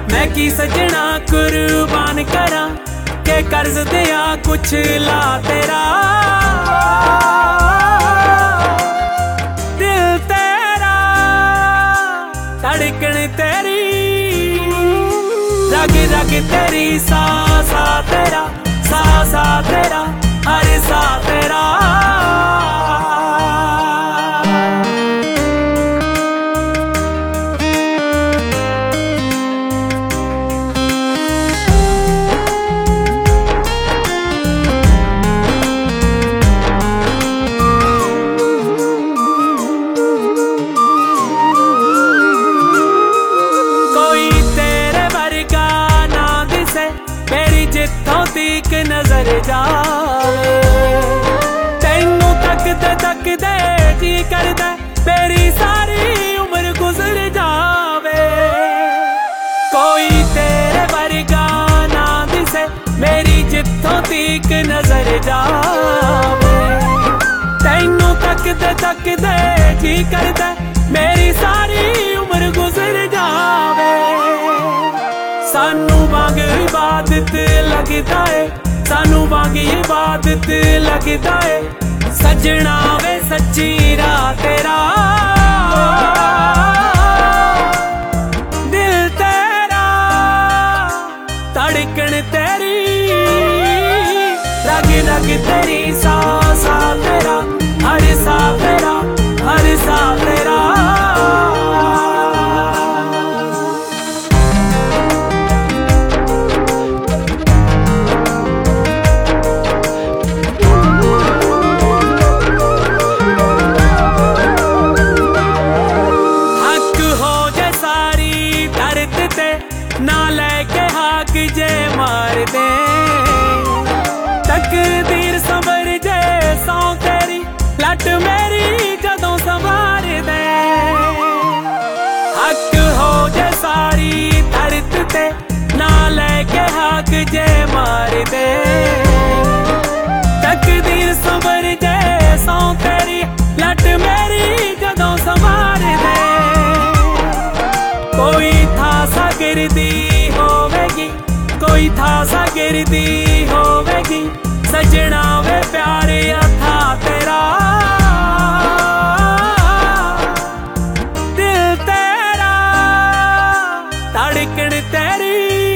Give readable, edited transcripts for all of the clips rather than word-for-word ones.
मैं की सजना कुर्बान करा के कर्ज दिया कुछ ला तेरा। दिल तेरा धड़कन तेरी रग रग तेरी सा तेरा सा तेरा हर सा तेरा। जिथों तीक नजर जावे तैनू तकदे जी करदा मेरी सारी उम्र गुजर जावे। कोई तेरे वर्गा ना दिसे मेरी जिथों तीक नजर जावे तैनू तकदे जी करदा मेरी सारी उम्र गुजर जावे। सानू वांग इबादत लगदा है सानू वांग इबादत लगदा है सजना वे सच्ची राह तेरा। दिल तेरा धड़कन तेरी रग रग तेरी सा तेरा हर सा तेरा हर सा तेरा। ना लेके हाक जे मार दे तकदीर संवर जे सौ तेरी लट मेरी जदों संवार दे। हक हो जे सारी धरत ते ना लेके हाक जे मार दे तकदीर संवर जे सौ तेरी लट मेरी जदों संवार दे। कोई था गिरदी होवेगी कोई था सा गिरदी होवेगी सजना वे प्यारे था तेरा। दिल तेरा धड़कन तेरी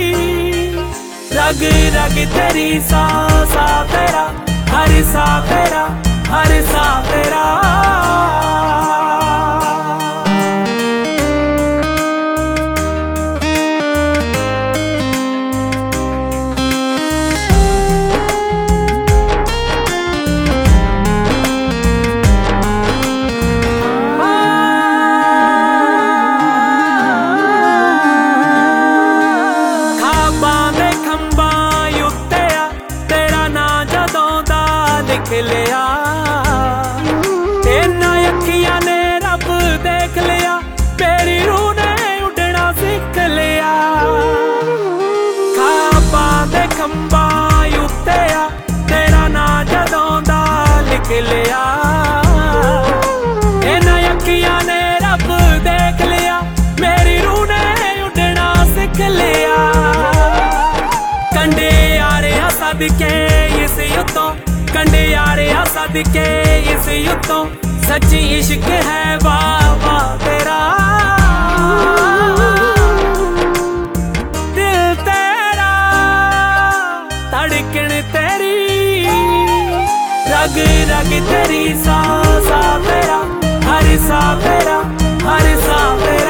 रग रग तेरी सा तेरा हर सा तेरा हर सा तेरा। लिख लिया तेना अखियां ने रब देख लिया मेरी रूह ने उड़ना सीख लिया। खाबां दे खंबां उत्ते आ तेरा ना जदों दा लिख लिया तेना अखियां ने रब देख लिया मेरी रूह ने उड़ना सीख लिया। कंडे यारे सदके इस युद्धों कंडे यारे सदके इस युद्धों सच्ची इश्क है वाह तेरा। दिल तेरा धड़कन तेरी रग रग तेरी सा तेरा हर सा तेरा हर सा तेरा।